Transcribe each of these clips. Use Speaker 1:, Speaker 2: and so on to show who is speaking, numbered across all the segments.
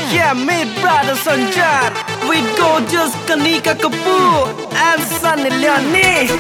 Speaker 1: Yeah, meet brother Sanjar with gorgeous Kanika Kapoor and Sunny Leone.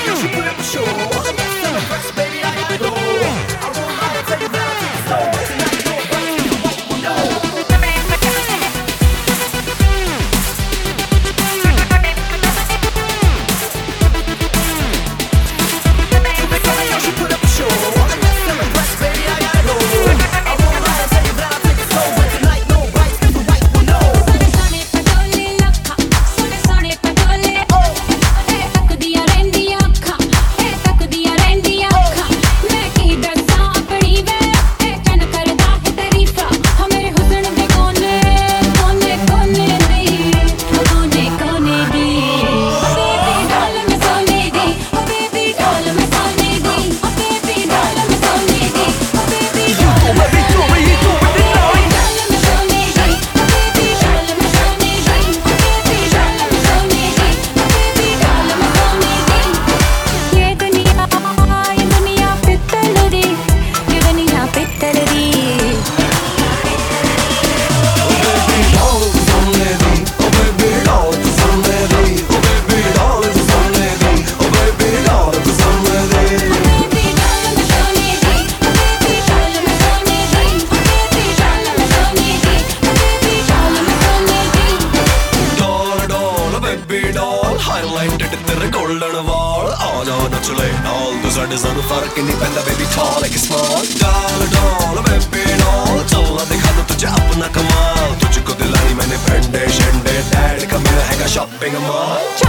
Speaker 2: Highlighted तेरे golden वाल आजा नचले नाल तू साडे सानू फर्क नहीं पैंदा baby tall like small डाल डाल baby डाल चलना दिखा दूं तुझे अपना कमाल तुझको दिलाई मैंने फंडे शंडे डैड का मेरा हैगा shopping mall